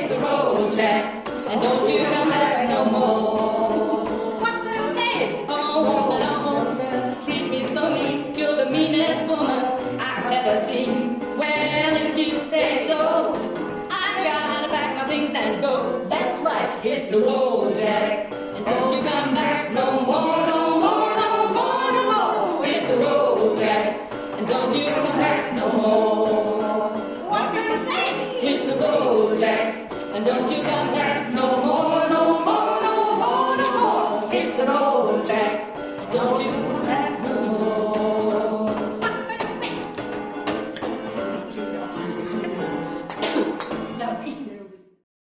hit the road, Jack, and don't you come back no more. What do you say? Oh, woman, oh, treat me so mean. You're the meanest woman I've ever seen. Well, if you say so, I gotta pack my things and go. That's right, hit the road, Jack, and don't you come back no more, no more, no more, no more. Hit the road, Jack, and don't you come back no more. What do you say? Hit the road, Jack, and don't you come back no more, no more, no more, no more. Hit the road, Jack, and don't you